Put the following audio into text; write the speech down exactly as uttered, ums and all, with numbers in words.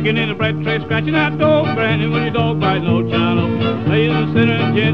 kicking in the bright tray, scratching that door, granny, when your dog bites no child. Lay in the center and